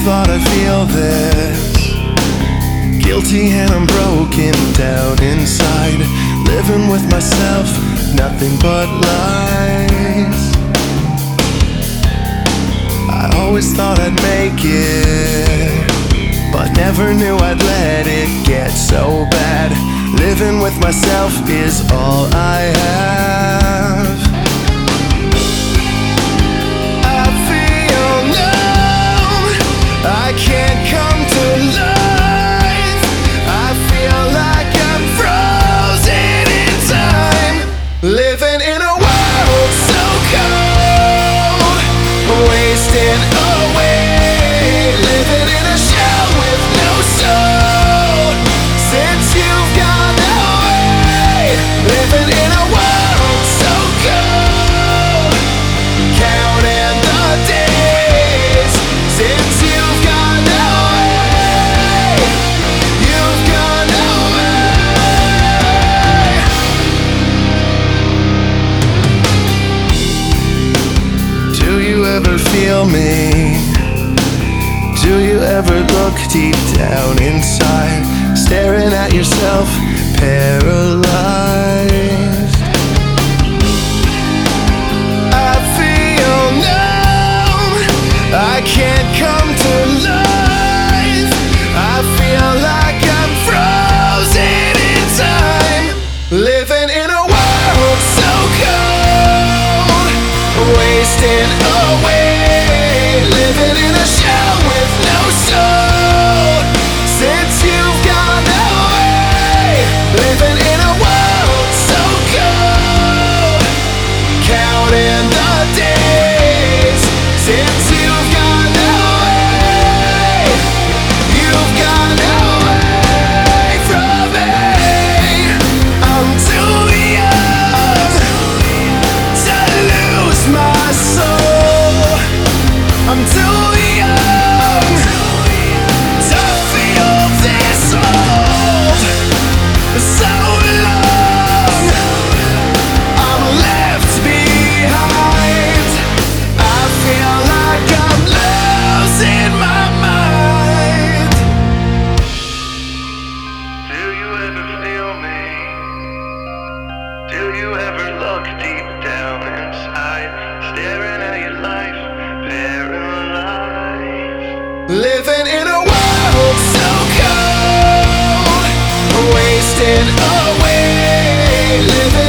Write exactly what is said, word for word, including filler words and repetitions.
thought I'd feel this. Guilty and I'm broken down inside, living with myself, nothing but lies. I always thought I'd make it, but never knew I'd let it get so bad. Living with myself is all I have. I feel numb, I can't come to life. I feel like I'm frozen in time, living in a world so cold, wasting away, living in a shell with no soul. Since you've gone away, living in a world so cold, counting the days. Since you've gone away, you've gone away. Do you ever feel me? Do you ever look deep down inside, staring at yourself, paralyzed? I feel numb, I can't come to life. I feel like I'm frozen in time, living in a world so cold, wasting away, living in a shell with no soul. Since you've gone away, living in a world so cold, counting the days. Since you've gone away, you've gone away from me. I'm too young to lose my soul. I'm too young to feel this old. So long I'm left behind. I feel like I'm losing my mind. Do you ever feel me? Do you ever look deep down inside, staring at your life, paralyzed? Living in a world so cold, wasting away, living